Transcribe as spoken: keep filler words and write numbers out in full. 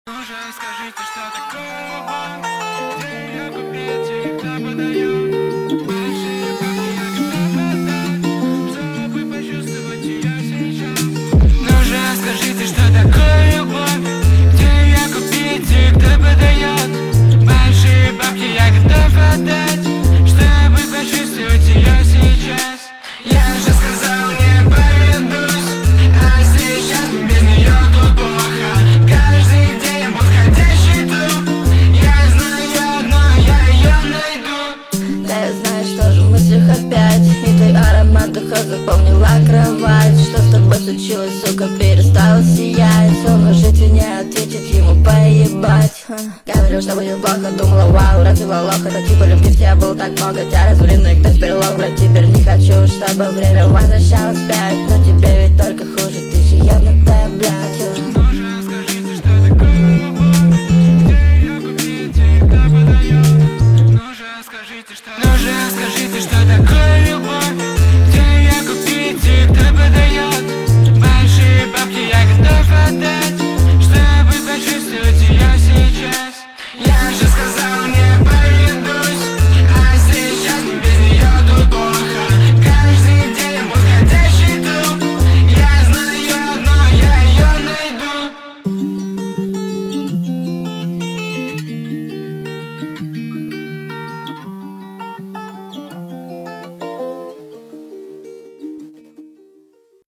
Уже скажите, что такое любовь, где ее купить и кто подает большие бабки, а кто подать, чтобы почувствовать ее сейчас. Ну же скажите, что такое любовь, где ее купить и кто подает большие бабки, я готов отдать, чтобы почувствовать ее сейчас. Я же сказал, не поведусь, а сейчас без нее тут плохо. Каждый день подходящий труп, я знаю одно, я ее найду. Да я знаю, что же в мыслях опять, и твой аромат духа заполнила кровать. Что с тобой случилось, сука, перестала сиять? Словно жить не ответит ему поебать. Говорил, что будет плохо, думала, вау, развела лох. Это типа любви в тебя было так много, тебя развели, но и кто теперь лох, брат, теперь не хочу, чтобы время возвращалось вспять. Но тебе ведь только хуже, ты же явно та, блядь.